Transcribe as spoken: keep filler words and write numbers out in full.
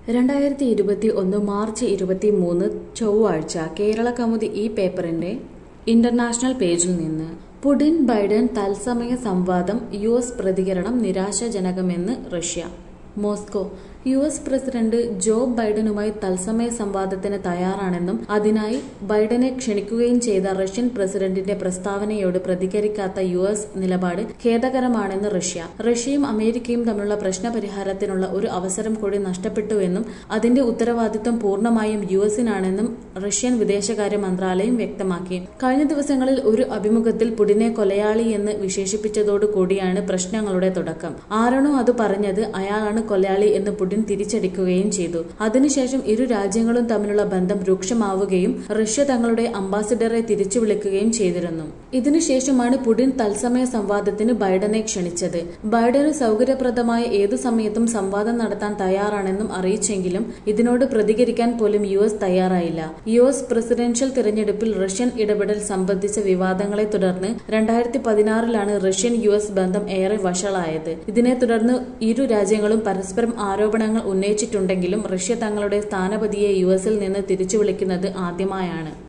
രണ്ടായിരത്തി ഇരുപത്തി ഒന്ന് മാർച്ച് ഇരുപത്തി മൂന്ന് ചൊവ്വാഴ്ച കേരള കൗമുദി ഈ പേപ്പറിന്റെ ഇന്റർനാഷണൽ പേജിൽ നിന്ന് പുടിൻ ബൈഡൻ തത്സമയ സംവാദം യു എസ് പ്രതികരണം നിരാശാജനകമെന്ന് Russia. Moscow. U S president Joe ബൈഡനുമായി തത്സമയ സംവാദത്തിന് തയ്യാറാണെന്നും അതിനായി ബൈഡനെ ക്ഷണിക്കുകയും ചെയ്ത റഷ്യൻ പ്രസിഡന്റിന്റെ പ്രസ്താവനയോട് പ്രതികരിക്കാത്ത യു എസ് നിലപാട് ഖേദകരമാണെന്ന് റഷ്യ. റഷ്യയും അമേരിക്കയും തമ്മിലുള്ള പ്രശ്നപരിഹാരത്തിനുള്ള ഒരു അവസരം കൂടി നഷ്ടപ്പെട്ടുവെന്നും അതിന്റെ ഉത്തരവാദിത്വം പൂർണ്ണമായും യു എസിനാണെന്നും റഷ്യൻ വിദേശകാര്യ മന്ത്രാലയം വ്യക്തമാക്കി. കഴിഞ്ഞ ദിവസങ്ങളിൽ ഒരു അഭിമുഖത്തിൽ പുടിനെ കൊലയാളി എന്ന് വിശേഷിപ്പിച്ചതോടുകൂടിയാണ് പ്രശ്നങ്ങളുടെ തുടക്കം. ആരാണോ അത് പറഞ്ഞത് അയാളാണ് കൊലയാളി എന്ന് പുടിൻ തിരിച്ചടിക്കുകയും ചെയ്തു. അതിനുശേഷം ഇരു രാജ്യങ്ങളും തമ്മിലുള്ള ബന്ധം രൂക്ഷമാവുകയും റഷ്യ തങ്ങളുടെ അംബാസിഡറെ തിരിച്ചു വിളിക്കുകയും ചെയ്തിരുന്നു. ഇതിനുശേഷമാണ് പുടിൻ തത്സമയ സംവാദത്തിന് ബൈഡനെ ക്ഷണിച്ചത്. ബൈഡന് സൗകര്യപ്രദമായ ഏതു സമയത്തും സംവാദം നടത്താൻ തയ്യാറാണെന്നും അറിയിച്ചെങ്കിലും ഇതിനോട് പ്രതികരിക്കാൻ പോലും യു എസ് തയ്യാറായില്ല. യു എസ് പ്രസിഡൻഷ്യൽ തിരഞ്ഞെടുപ്പിൽ റഷ്യൻ ഇടപെടൽ സംബന്ധിച്ച വിവാദങ്ങളെ തുടർന്ന് രണ്ടായിരത്തി പതിനാറിലാണ് റഷ്യൻ യു എസ് ബന്ധം ഏറെ വഷളായത്. ഇതിനെ തുടർന്ന് ഇരു രാജ്യങ്ങളും പരസ്പരം ആരോപണങ്ങൾ ഉന്നയിച്ചിട്ടുണ്ടെങ്കിലും റഷ്യ തങ്ങളുടെ സ്ഥാനപതിയെ യു എസിൽ നിന്ന് തിരിച്ചു വിളിക്കുന്നത് ആദ്യമായാണ്.